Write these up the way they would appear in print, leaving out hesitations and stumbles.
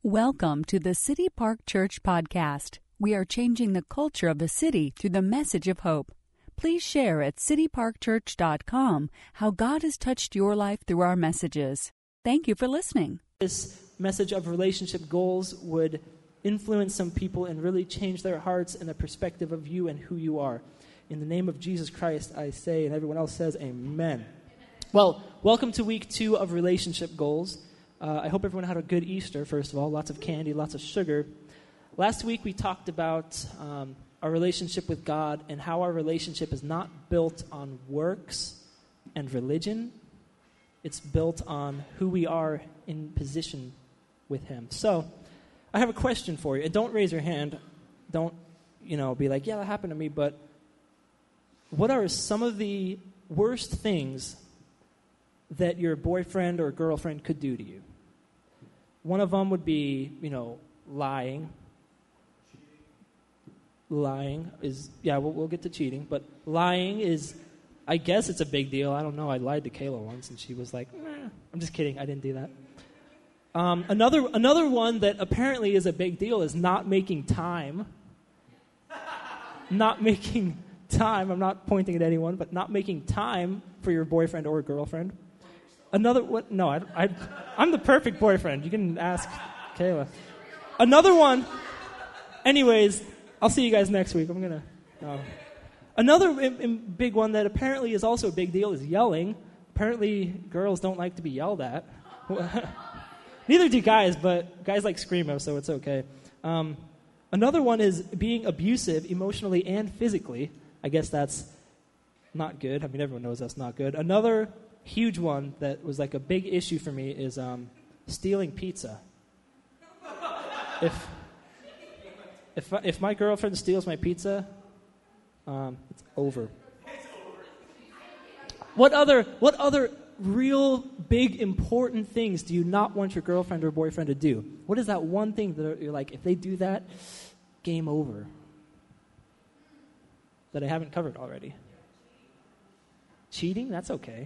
Welcome to the City Park Church podcast. We are changing the culture of the city through the message of hope. Please share at cityparkchurch.com how God has touched your life through our messages. Thank you for listening. This message of relationship goals would influence some people and really change their hearts and the perspective of you and who you are. In the name of Jesus Christ, I say, and everyone else says, amen. Well, welcome to week 2 of relationship goals. I hope everyone had a good Easter, first of all. Lots of candy, lots of sugar. Last week we talked about our relationship with God and how our relationship is not built on works and religion. It's built on who we are in position with Him. So, I have a question for you. And don't raise your hand. Don't, be like, yeah, that happened to me. But what are some of the worst things that your boyfriend or girlfriend could do to you? One of them would be, lying. Lying is, we'll get to cheating, but lying is, I guess it's a big deal. I don't know. I lied to Kayla once, and she was like, I'm just kidding. I didn't do that. Another one that apparently is a big deal is not making time. Not making time. I'm not pointing at anyone, but not making time for your boyfriend or girlfriend. Another what? No, I'm the perfect boyfriend. You can ask Kayla. Another one. Anyways, I'll see you guys next week. Another big one that apparently is also a big deal is yelling. Apparently, girls don't like to be yelled at. Neither do guys, but guys like screamo, so it's okay. Another one is being abusive emotionally and physically. I guess that's not good. I mean, everyone knows that's not good. Another huge one that was like a big issue for me is stealing pizza. If my girlfriend steals my pizza, it's over. What other real big important things do you not want your girlfriend or boyfriend to do? What is that one thing that you're like, if they do that, game over? That I haven't covered already. Cheating? That's okay.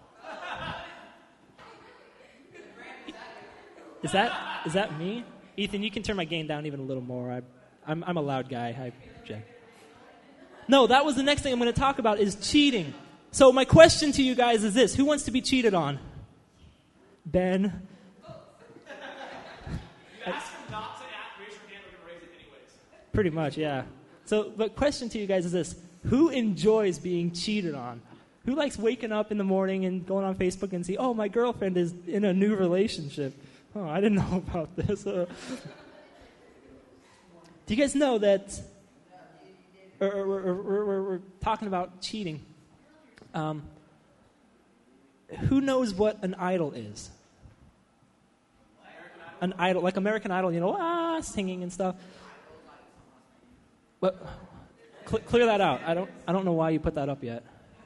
Is that me? Ethan, you can turn my gain down even a little more. I'm a loud guy. Hi, Jay. No, that was the next thing I'm going to talk about is cheating. So my question to you guys is this. Who wants to be cheated on? Ben? You ask not to raise your hand, we're going to raise it anyways. Pretty much, yeah. So the question to you guys is this. Who enjoys being cheated on? Who likes waking up in the morning and going on Facebook and see, oh, my girlfriend is in a new relationship. Oh, I didn't know about this. Do you guys know that we're talking about cheating? Who knows what an idol is? An idol, like American Idol, singing and stuff. But clear that out. I don't know why you put that up yet.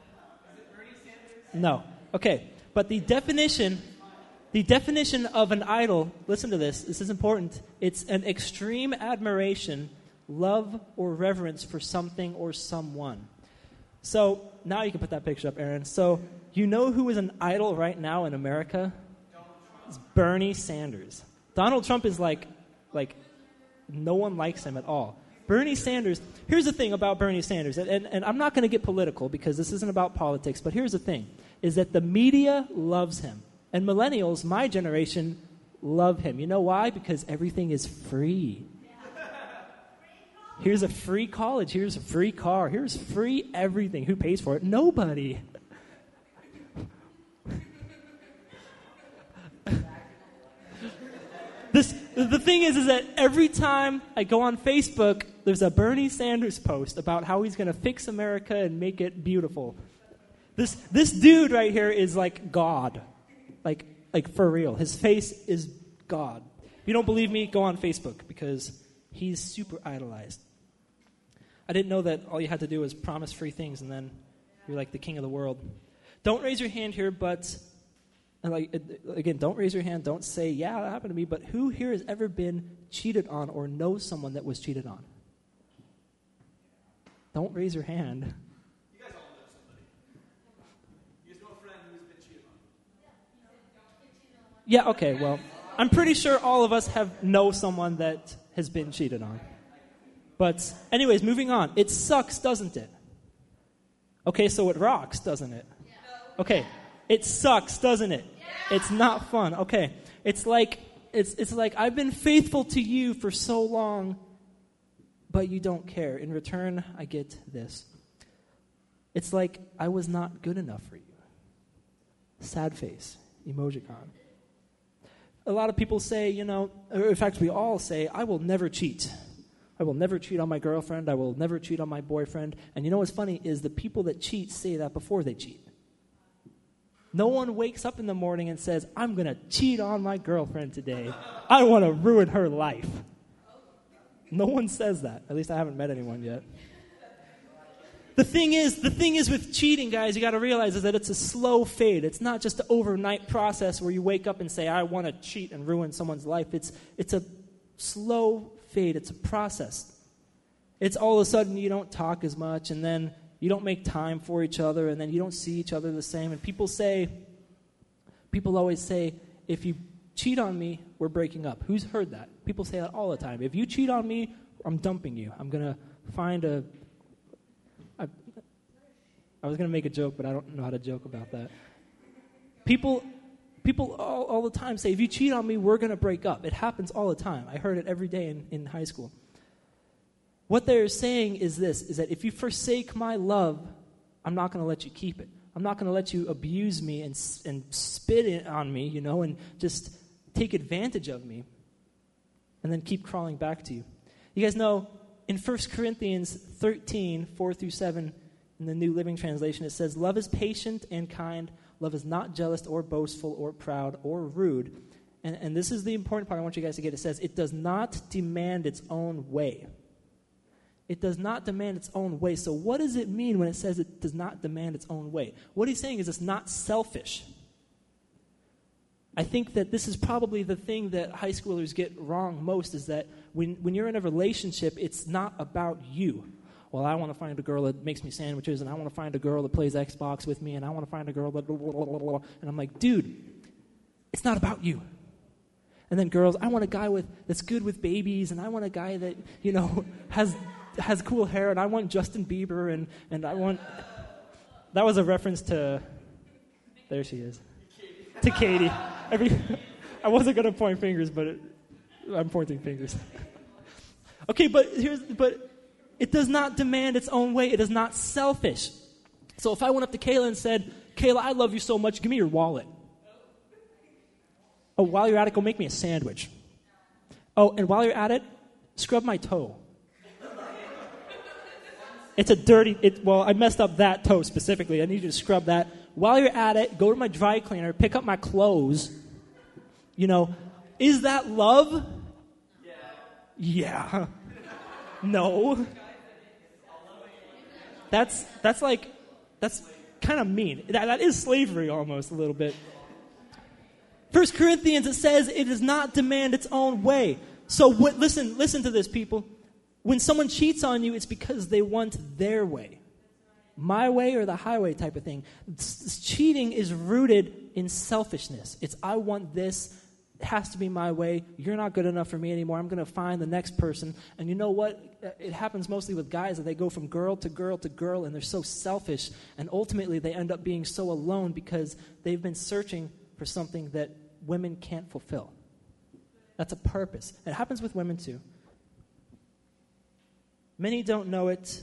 No. Okay. But the definition of an idol, listen to this. This is important. It's an extreme admiration, love, or reverence for something or someone. So now you can put that picture up, Aaron. So you know who is an idol right now in America? It's Bernie Sanders. Donald Trump is like no one likes him at all. Bernie Sanders, here's the thing about Bernie Sanders, and I'm not going to get political because this isn't about politics, but here's the thing, is that the media loves him. And millennials, my generation, love him. You know why? Because everything is free. Here's a free college. Here's a free car. Here's free everything. Who pays for it? Nobody. The thing is that every time I go on Facebook, there's a Bernie Sanders post about how he's going to fix America and make it beautiful. This dude right here is like God. Like for real. His face is God. If you don't believe me, go on Facebook because he's super idolized. I didn't know that all you had to do was promise free things and then you're like the king of the world. Don't raise your hand here, but again, don't raise your hand. Don't say, yeah, that happened to me. But who here has ever been cheated on or knows someone that was cheated on? Don't raise your hand. You guys all know somebody. You guys know a friend who's been cheated on. Yeah, okay, well, I'm pretty sure all of us know someone that has been cheated on. But anyways, moving on. It sucks, doesn't it? Okay, so it rocks, doesn't it? Okay, it sucks, doesn't it? It's not fun. Okay, it's like I've been faithful to you for so long, but you don't care. In return, I get this. It's like I was not good enough for you. Sad face, emojicon. A lot of people say, or in fact, we all say, I will never cheat. I will never cheat on my girlfriend. I will never cheat on my boyfriend. And you know what's funny is the people that cheat say that before they cheat. No one wakes up in the morning and says, I'm going to cheat on my girlfriend today. I want to ruin her life. No one says that. At least I haven't met anyone yet. The thing is with cheating, guys, you got to realize is that it's a slow fade. It's not just an overnight process where you wake up and say, I want to cheat and ruin someone's life. It's a slow fade. It's a process. It's all of a sudden you don't talk as much, and then you don't make time for each other, and then you don't see each other the same. And people always say, if you cheat on me, we're breaking up. Who's heard that? People say that all the time. If you cheat on me, I'm dumping you. I'm going to find I was going to make a joke, but I don't know how to joke about that. People all the time say, if you cheat on me, we're going to break up. It happens all the time. I heard it every day in high school. What they're saying is this, is that if you forsake my love, I'm not going to let you keep it. I'm not going to let you abuse me and spit it on me, and just take advantage of me and then keep crawling back to you. You guys know in 1 Corinthians 13, 4-7, in the New Living Translation, it says, love is patient and kind. Love is not jealous or boastful or proud or rude. And this is the important part I want you guys to get. It says, it does not demand its own way. It does not demand its own way. So what does it mean when it says it does not demand its own way? What he's saying is it's not selfish. I think that this is probably the thing that high schoolers get wrong most, is that when you're in a relationship, it's not about you. Well, I want to find a girl that makes me sandwiches, and I want to find a girl that plays Xbox with me, and I want to find a girl that blah, blah, blah, blah, blah. And I'm like, dude, it's not about you. And then girls, I want a guy that's good with babies, and I want a guy that, has cool hair, and I want Justin Bieber, and I want... That was a reference to... There she is. To Katie. I wasn't going to point fingers, but I'm pointing fingers. Okay, but it does not demand its own way. It is not selfish. So if I went up to Kayla and said, Kayla, I love you so much, give me your wallet. Oh, while you're at it, go make me a sandwich. Oh, and while you're at it, scrub my toe. It's a I messed up that toe specifically. I need you to scrub that. While you're at it, go to my dry cleaner, pick up my clothes. Is that love? Yeah. No. That's kind of mean. That is slavery almost a little bit. 1 Corinthians, it says it does not demand its own way. So listen to this, people. When someone cheats on you, it's because they want their way. My way or the highway type of thing. Cheating is rooted in selfishness. It's I want this. It has to be my way. You're not good enough for me anymore. I'm going to find the next person. And you know what? It happens mostly with guys that they go from girl to girl to girl, and they're so selfish. And ultimately, they end up being so alone because they've been searching for something that women can't fulfill. That's a purpose. It happens with women too. Many don't know it.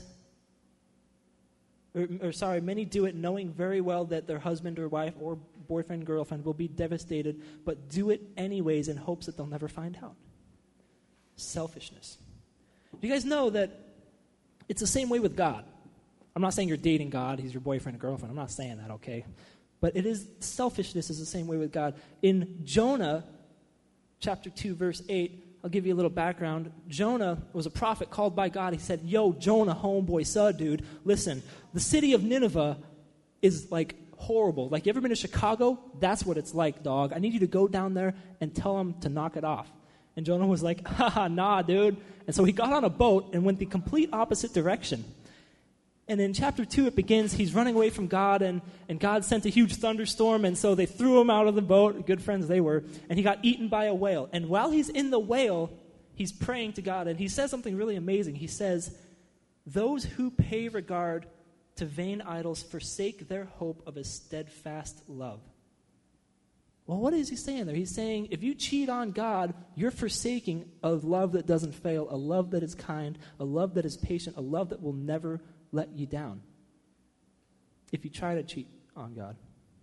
Many do it knowing very well that their husband or wife or boyfriend, girlfriend will be devastated, but do it anyways in hopes that they'll never find out. Selfishness. Do you guys know that it's the same way with God? I'm not saying you're dating God, he's your boyfriend or girlfriend. I'm not saying that, okay? But selfishness is the same way with God. In Jonah, chapter 2, verse 8, I'll give you a little background. Jonah was a prophet called by God. He said, yo, Jonah, homeboy, son, dude, listen, the city of Nineveh is like horrible. Like, you ever been to Chicago? That's what it's like, dog. I need you to go down there and tell them to knock it off. And Jonah was like, haha, nah, dude. And so he got on a boat and went the complete opposite direction. And in chapter 2, it begins, he's running away from God, and God sent a huge thunderstorm, and so they threw him out of the boat, good friends they were, and he got eaten by a whale. And while he's in the whale, he's praying to God, and he says something really amazing. He says, "Those who pay regard to vain idols forsake their hope of a steadfast love." Well, what is he saying there? He's saying, if you cheat on God, you're forsaking a love that doesn't fail, a love that is kind, a love that is patient, a love that will never let you down if you try to cheat on God.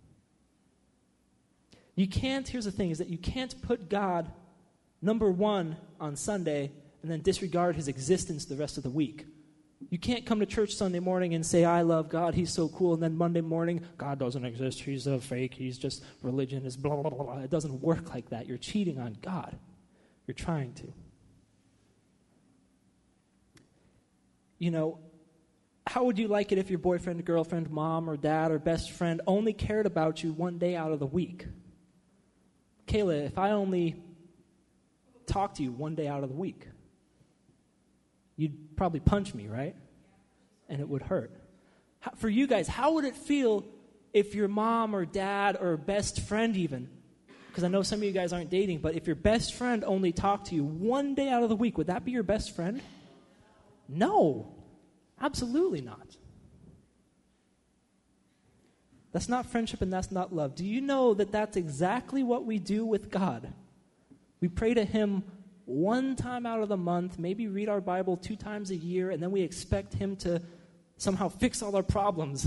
You can't, here's the thing, is that you can't put God number one on Sunday and then disregard his existence the rest of the week. You can't come to church Sunday morning and say, I love God, he's so cool, and then Monday morning, God doesn't exist, he's a fake, he's just, religion is blah, blah, blah, blah. It doesn't work like that. You're cheating on God. You're trying to. You know, how would you like it if your boyfriend, girlfriend, mom, or dad, or best friend only cared about you one day out of the week? Kayla, if I only talked to you one day out of the week, you'd probably punch me, right? And it would hurt. For you guys, how would it feel if your mom or dad or best friend even, because I know some of you guys aren't dating, but if your best friend only talked to you one day out of the week, would that be your best friend? No, absolutely not. That's not friendship and that's not love. Do you know that that's exactly what we do with God? We pray to him one time out of the month, maybe read our Bible 2 times a year, and then we expect him to somehow fix all our problems.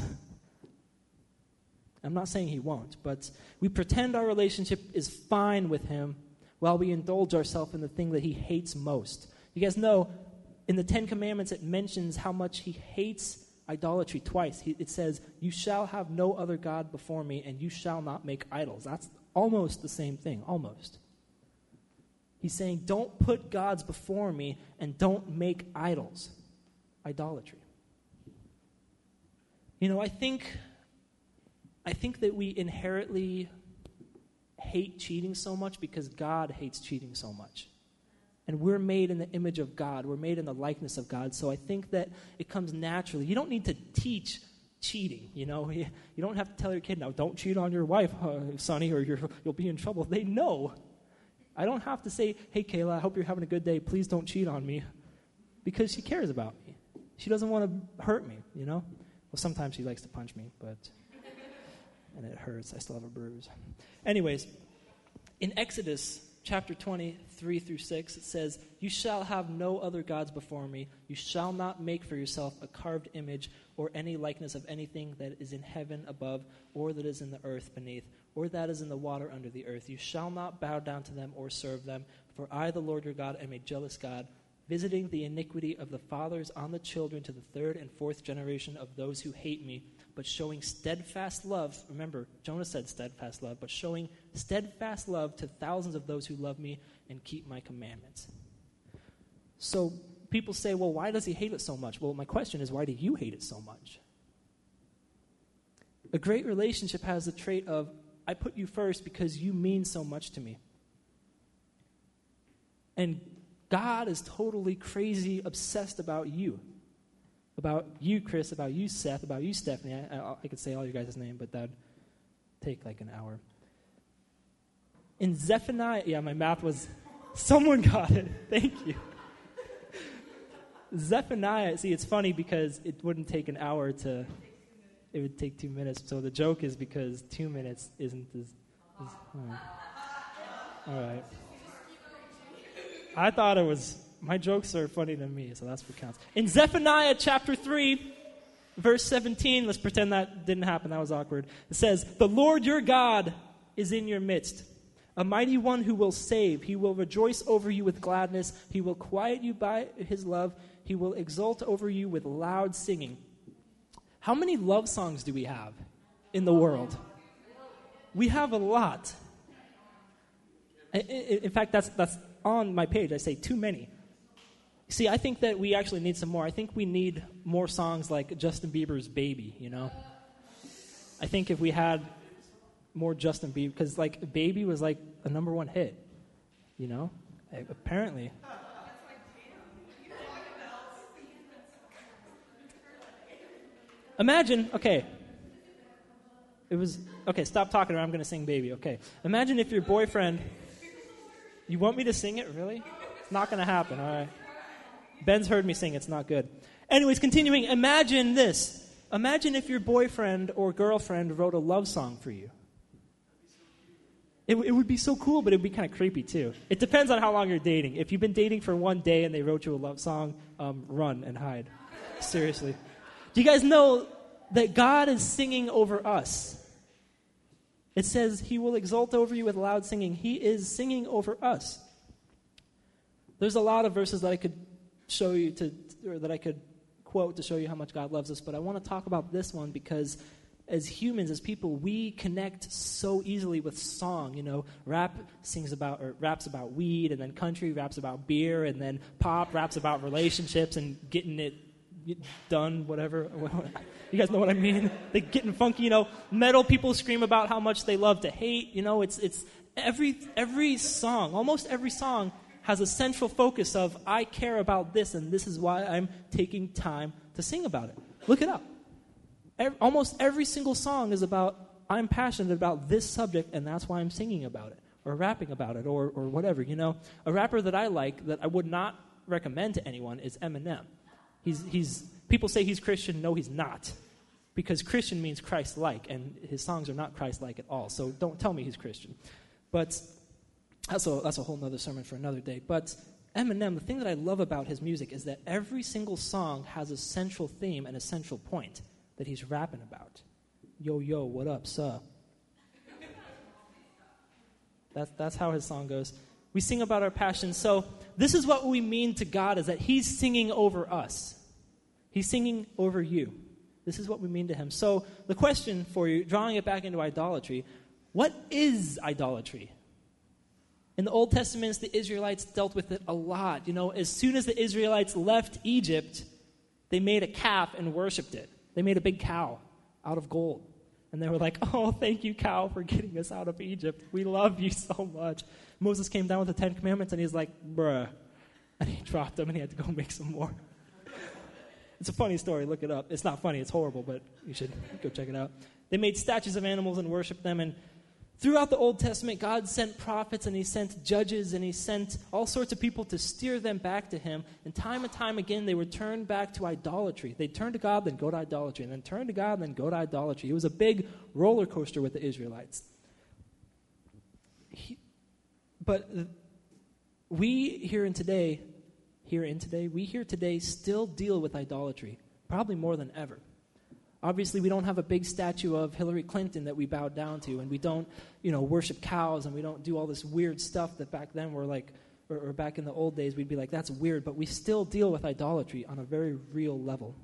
I'm not saying he won't, but we pretend our relationship is fine with him while we indulge ourselves in the thing that he hates most. You guys know, in the 10 Commandments, it mentions how much he hates idolatry twice. It says, you shall have no other God before me, and you shall not make idols. That's almost the same thing, almost. He's saying, don't put gods before me and don't make idols. Idolatry. You know, I think that we inherently hate cheating so much because God hates cheating so much. And we're made in the image of God. We're made in the likeness of God. So I think that it comes naturally. You don't need to teach cheating, you know. You don't have to tell your kid, now, don't cheat on your wife, Sonny, or you'll be in trouble. They know. I don't have to say, hey, Kayla, I hope you're having a good day. Please don't cheat on me. Because she cares about me. She doesn't want to hurt me, you know. Well, sometimes she likes to punch me, and it hurts. I still have a bruise. Anyways, in Exodus chapter 23 through 6, it says, you shall have no other gods before me. You shall not make for yourself a carved image or any likeness of anything that is in heaven above or that is in the earth beneath or that is in the water under the earth. You shall not bow down to them or serve them. For I, the Lord your God, am a jealous God, visiting the iniquity of the fathers on the children to the 3rd and 4th generation of those who hate me, but showing steadfast love. Remember, Jonah said steadfast love, but showing steadfast love to thousands of those who love me and keep my commandments. So people say, well, why does he hate it so much? Well, my question is, why do you hate it so much? A great relationship has the trait of, I put you first because you mean so much to me. And God is totally crazy obsessed about you. About you, Chris, about you, Seth, about you, Stephanie. I could say all your guys' name, but that would take like an hour. In Zephaniah, my math was, someone got it. Thank you. Zephaniah, see, it's funny because it wouldn't take an hour to, it would take 2 minutes. So the joke is because 2 minutes isn't as all right. I thought it was, my jokes are funny to me, so that's what counts. In Zephaniah chapter 3, verse 17, let's pretend that didn't happen, that was awkward. It says, the Lord your God is in your midst, a mighty one who will save. He will rejoice over you with gladness. He will quiet you by his love. He will exult over you with loud singing. How many love songs do we have in the world? We have a lot. In fact, that's on my page. I say too many. See, I think that we actually need some more. I think we need more songs like Justin Bieber's Baby, you know? I think if we had more Justin Bieber, because like Baby was like a #1 hit, you know? Apparently. Imagine, okay. Stop talking or I'm going to sing Baby. Okay. Imagine if your boyfriend, you want me to sing it, really? It's not going to happen, all right. Ben's heard me sing, it's not good. Anyways, continuing, imagine this. Imagine if your boyfriend or girlfriend wrote a love song for you. It would be so cool, but it would be kind of creepy too. It depends on how long you're dating. If you've been dating for one day and they wrote you a love song, run and hide. Seriously. Do you guys know that God is singing over us? It says he will exult over you with loud singing. He is singing over us. There's a lot of verses that I could show you or that I could quote to show you how much God loves us, but I want to talk about this one because as humans, as people, we connect so easily with song. You know, rap raps about weed, and then country raps about beer, and then pop raps about relationships and getting it done, whatever. You guys know what I mean? They getting funky, you know. Metal people scream about how much they love to hate. You know, it's every song, almost every song has a central focus of, I care about this, and this is why I'm taking time to sing about it. Look it up. Almost every single song is about, I'm passionate about this subject, and that's why I'm singing about it, or rapping about it, or whatever, you know. A rapper that I like, that I would not recommend to anyone, is Eminem. People say he's Christian. No, he's not. Because Christian means Christ-like, and his songs are not Christ-like at all, so don't tell me he's Christian. But that's a whole other sermon for another day. But Eminem, the thing that I love about his music is that every single song has a central theme and a central point that he's rapping about. Yo, yo, what up, suh? That's how his song goes. We sing about our passion. So this is what we mean to God, is that he's singing over us. He's singing over you. This is what we mean to him. So the question for you, drawing it back into idolatry, what is idolatry? In the Old Testament, the Israelites dealt with it a lot. You know, as soon as the Israelites left Egypt, they made a calf and worshipped it. They made a big cow out of gold. And they were like, oh, thank you, cow, for getting us out of Egypt. We love you so much. Moses came down with the 10 Commandments, and he's like, bruh. And he dropped them, and he had to go make some more. It's a funny story. Look it up. It's not funny. It's horrible, but you should go check it out. They made statues of animals and worshiped them. And throughout the Old Testament, God sent prophets, and he sent judges, and he sent all sorts of people to steer them back to him. And time again, they would turn back to idolatry. They'd turn to God, then go to idolatry, and then turn to God, then go to idolatry. It was a big roller coaster with the Israelites. But we here today still deal with idolatry, probably more than ever. Obviously, we don't have a big statue of Hillary Clinton that we bow down to, and we don't, worship cows, and we don't do all this weird stuff that back then were like, or back in the old days, we'd be like, that's weird, but we still deal with idolatry on a very real level.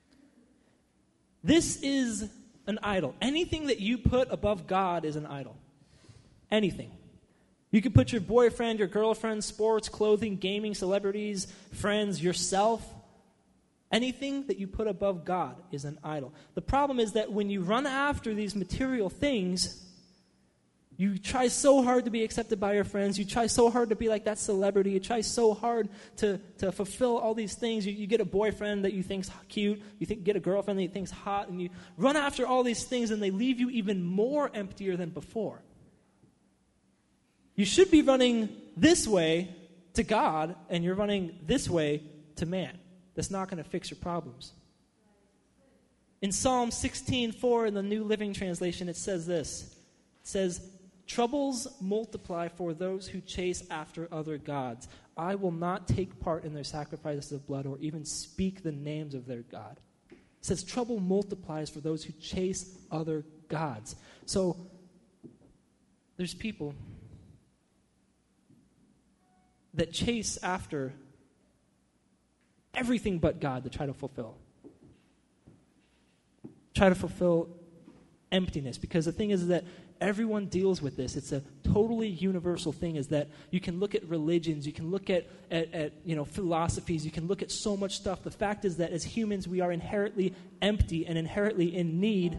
This is an idol. Anything that you put above God is an idol. Anything. You could put your boyfriend, your girlfriend, sports, clothing, gaming, celebrities, friends, yourself. Anything that you put above God is an idol. The problem is that when you run after these material things, you try so hard to be accepted by your friends. You try so hard to be like that celebrity. You try so hard to fulfill all these things. You get a boyfriend that you think's cute. Get a girlfriend that you think's hot. And you run after all these things, and they leave you even more emptier than before. You should be running this way to God, and you're running this way to man. That's not going to fix your problems. In Psalm 16:4 in the New Living Translation, it says this. It says, "Troubles multiply for those who chase after other gods. I will not take part in their sacrifices of blood or even speak the names of their God." It says trouble multiplies for those who chase other gods. So there's people that chase after everything but God to try to fulfill. Try to fulfill emptiness. Because the thing is that everyone deals with this. It's a totally universal thing, is that you can look at religions, you can look at philosophies, you can look at so much stuff. The fact is that as humans, we are inherently empty and inherently in need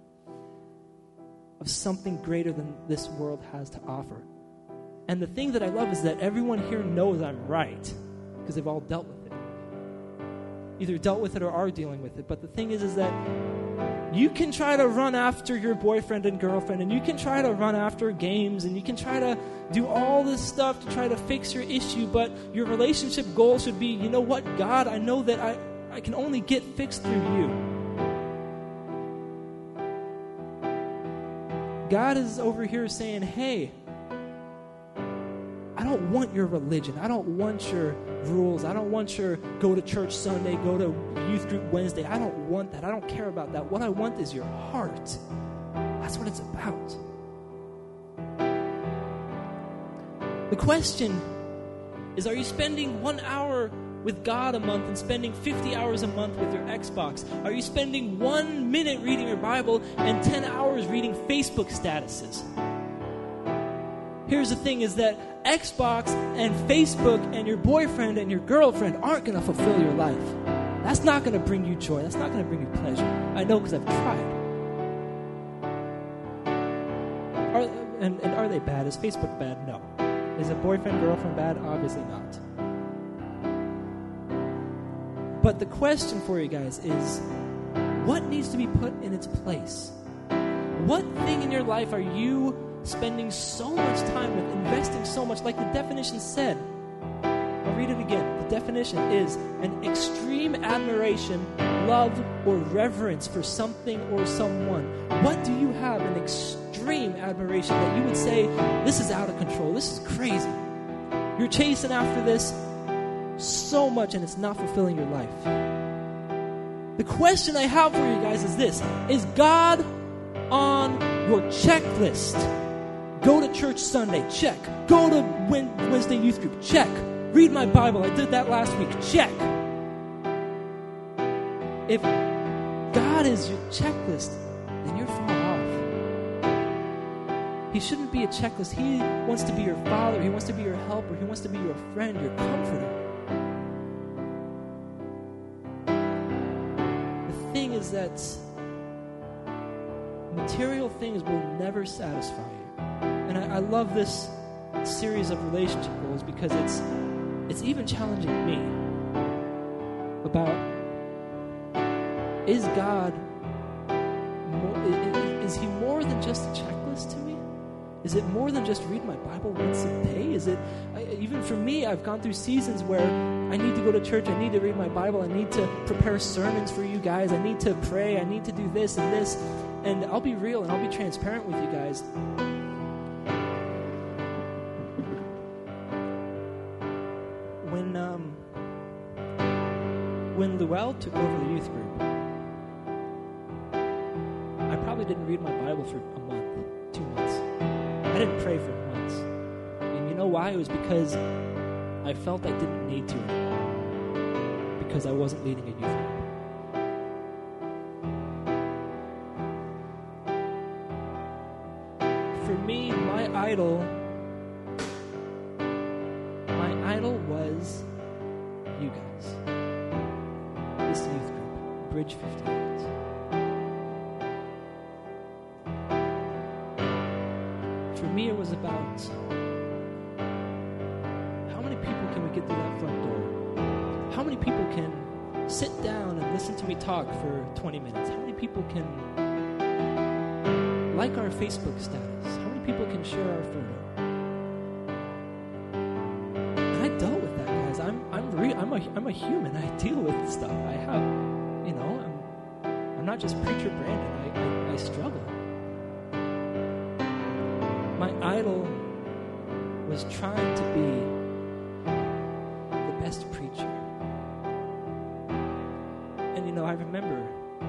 of something greater than this world has to offer. And the thing that I love is that everyone here knows I'm right, because they've all dealt with it. Either dealt with it or are dealing with it. But the thing is that You can try to run after your boyfriend and girlfriend, and you can try to run after games, and you can try to do all this stuff to try to fix your issue, but your relationship goal should be, you know what, God, I know that I can only get fixed through you. God is over here saying, hey, I don't want your religion. I don't want your rules. I don't want your go to church Sunday, go to youth group Wednesday. I don't want that. I don't care about that. What I want is your heart. That's what it's about. The question is, are you spending 1 hour with God a month and spending 50 hours a month with your Xbox? Are you spending 1 minute reading your Bible and 10 hours reading Facebook statuses? Here's the thing, is that Xbox and Facebook and your boyfriend and your girlfriend aren't going to fulfill your life. That's not going to bring you joy. That's not going to bring you pleasure. I know, because I've tried. Are they bad? Is Facebook bad? No. Is a boyfriend, girlfriend bad? Obviously not. But the question for you guys is, what needs to be put in its place? What thing in your life are you spending so much time with, investing so much? Like the definition said, I'll read it again. The definition is an extreme admiration, love, or reverence for something or someone. What do you have an extreme admiration that you would say, this is out of control, this is crazy? You're chasing after this so much and it's not fulfilling your life. The question I have for you guys is this: is God on your checklist? Go to church Sunday, check. Go to Wednesday youth group, check. Read my Bible, I did that last week, check. If God is your checklist, then you're far off. He shouldn't be a checklist. He wants to be your father. He wants to be your helper. He wants to be your friend, your comforter. The thing is that material things will never satisfy you. And I love this series of relationship goals because it's even challenging me about, is God is he more than just a checklist to me? Is it more than just read my Bible once a day? Is it, even for me, I've gone through seasons where I need to go to church, I need to read my Bible, I need to prepare sermons for you guys, I need to pray, I need to do this and this. And I'll be real and I'll be transparent with you guys. When Luell took over the youth group, I probably didn't read my Bible for a month, 2 months. I didn't pray for months. And you know why? It was because I felt I didn't need to anymore, because I wasn't leading a youth group. For me, my idol was you guys. This youth group, Bridge 58. For me, it was about how many people can we get through that front door? How many people can sit down and listen to me talk for 20 minutes? How many people can like our Facebook status? How many people can share our photo? And I dealt with that, guys. I'm a human. I deal with stuff. I have, I'm not just preacher Brandon. I struggle. My idol was trying to be the best preacher. And I remember,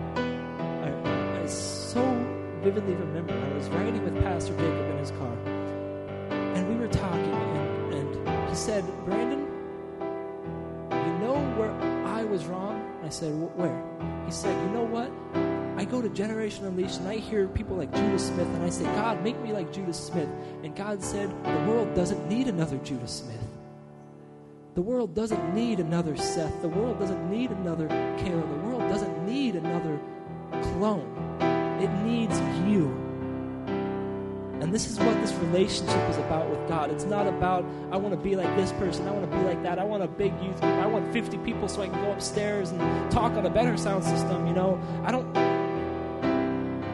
I so vividly remember, I was riding with Pastor Jacob in his car, and we were talking, and he said, Brandon, you know where I was wrong? I said, where? He said, you know what? I go to Generation Unleashed and I hear people like Judah Smith, and I say, God, make me like Judah Smith. And God said, the world doesn't need another Judah Smith. The world doesn't need another Seth. The world doesn't need another Caleb. The world doesn't need another clone. It needs you. And this is what this relationship is about with God. It's not about, I want to be like this person, I want to be like that, I want a big youth group, I want 50 people so I can go upstairs and talk on a better sound system,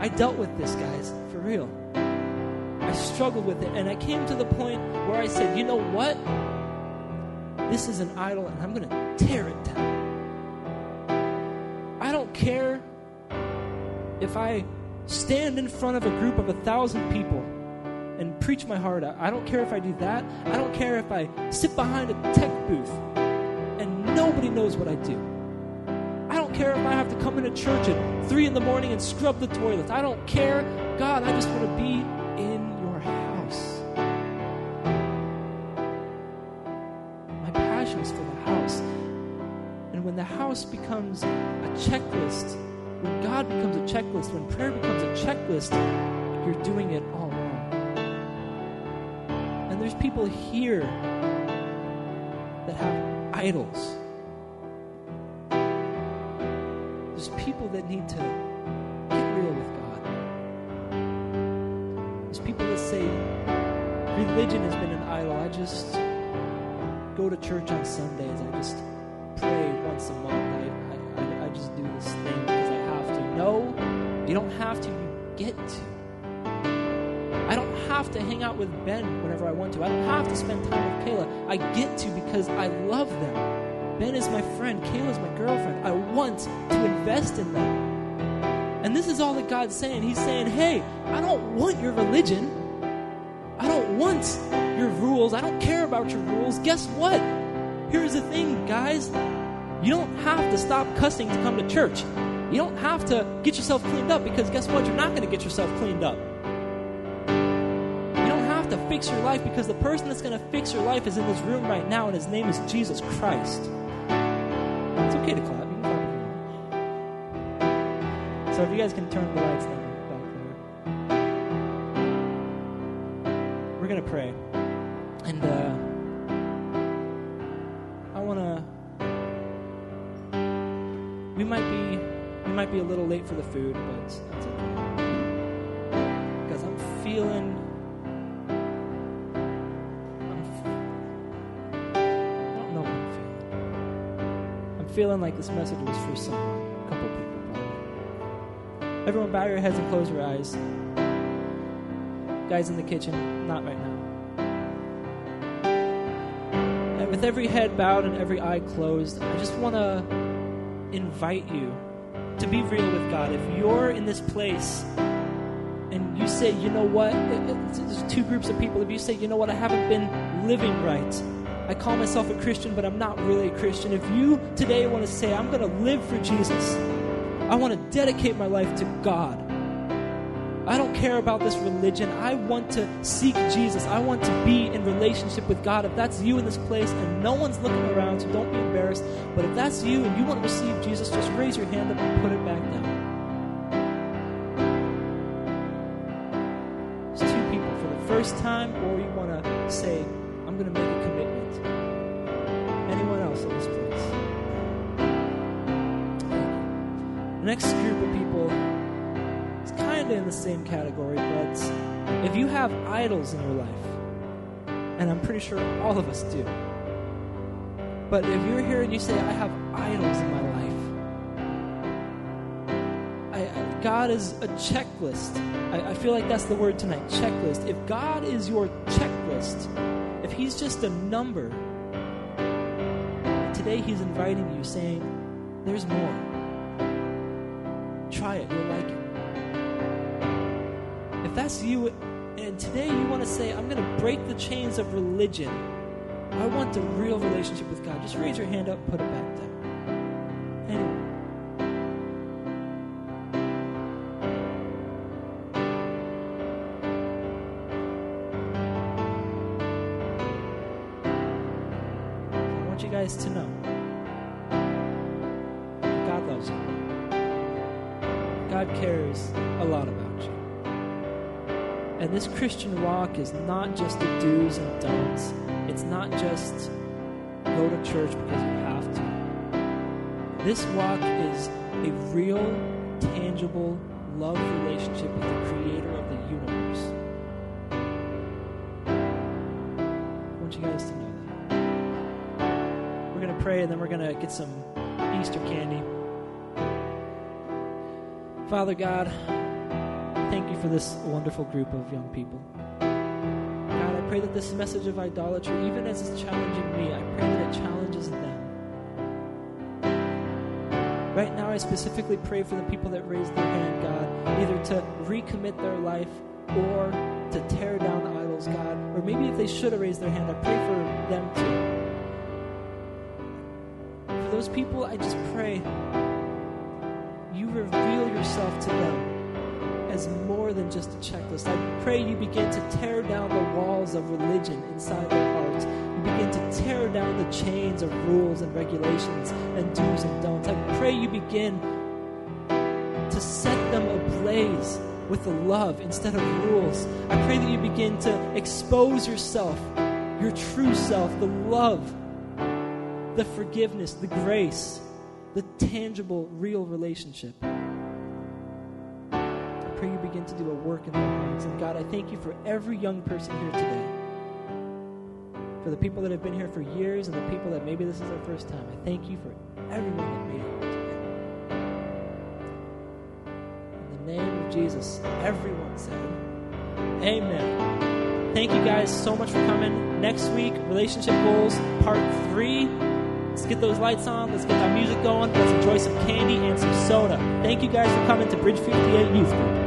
I dealt with this, guys, for real. I struggled with it, and I came to the point where I said, you know what? This is an idol, and I'm going to tear it down. I don't care if I stand in front of a group of 1,000 people and preach my heart out. I don't care if I do that. I don't care if I sit behind a tech booth and nobody knows what I do. I don't care if I have to come into church at 3 a.m. and scrub the toilets. I don't care. God, I just want to be in your house. My passion is for the house. And when the house becomes a checklist, when God becomes a checklist, when prayer becomes a checklist, you're doing it all wrong. And there's people here that have idols. There's people that need to get real with God. There's people that say, religion has been an idol. I just go to church on Sundays. I just pray once a month. I just do this thing because I have to. No, you don't have to. You get to. I don't have to hang out with Ben whenever I want to. I don't have to spend time with Kayla. I get to because I love them. Ben is my friend. Kayla's my girlfriend. I want to invest in them. And this is all that God's saying. He's saying, hey, I don't want your religion. I don't want your rules. I don't care about your rules. Guess what? Here's the thing, guys. You don't have to stop cussing to come to church. You don't have to get yourself cleaned up because guess what? You're not going to get yourself cleaned up. You don't have to fix your life because the person that's going to fix your life is in this room right now, and his name is Jesus Christ. It's okay to clap. You can clap if you want. So if you guys can turn the lights down back there. We're going to pray. And I want to... We might be a little late for the food, but that's okay. Because I don't know what I'm feeling. I'm feeling like this message was for someone, a couple people probably. Everyone bow your heads and close your eyes. Guys in the kitchen, not right now. And with every head bowed and every eye closed, I just want to invite you to be real with God. If you're in this place and you say, you know what, there's two groups of people. If you say, you know what, I haven't been living right. I call myself a Christian, but I'm not really a Christian. If you today want to say, I'm going to live for Jesus. I want to dedicate my life to God. I don't care about this religion. I want to seek Jesus. I want to be in relationship with God. If that's you in this place and no one's looking around, so don't be embarrassed. But if that's you and you want to receive Jesus, just raise your hand up and put it back down. There's two people for the first time, or you want to say, I'm going to make a commitment. Anyone else in this place? The next group of people, kind of in the same category, but if you have idols in your life, and I'm pretty sure all of us do, but if you're here and you say, I have idols in my life, God is a checklist. I feel like that's the word tonight, checklist. If God is your checklist, if he's just a number, today he's inviting you, saying, there's more. Try it, you'll like it. If that's you, and today you want to say, I'm going to break the chains of religion. I want a real relationship with God. Just raise your hand up, put it back down. Anyone? I want you guys to know God loves you. God cares a lot about you. And this Christian walk is not just the do's and don'ts. It's not just go to church because you have to. This walk is a real, tangible love relationship with the Creator of the universe. I want you guys to know that. We're going to pray and then we're going to get some Easter candy. Father God, thank you for this wonderful group of young people. God, I pray that this message of idolatry, even as it's challenging me, I pray that it challenges them. Right now, I specifically pray for the people that raised their hand, God, either to recommit their life or to tear down the idols, God. Or maybe if they should have raised their hand, I pray for them too. For those people, I just pray you reveal yourself to them as more than just a checklist. I pray you begin to tear down the walls of religion inside their hearts. You begin to tear down the chains of rules and regulations and do's and don'ts. I pray you begin to set them ablaze with the love instead of rules. I pray that you begin to expose yourself, your true self, the love, the forgiveness, the grace, the tangible, real relationship. I pray you begin to do a work in their hearts. And God, I thank you for every young person here today. For the people that have been here for years and the people that maybe this is their first time. I thank you for everyone that made it here today. In the name of Jesus, everyone said, amen. Thank you guys so much for coming. Next week, Relationship Goals, Part 3. Let's get those lights on. Let's get our music going. Let's enjoy some candy and some soda. Thank you guys for coming to Bridge 58 Youth Group.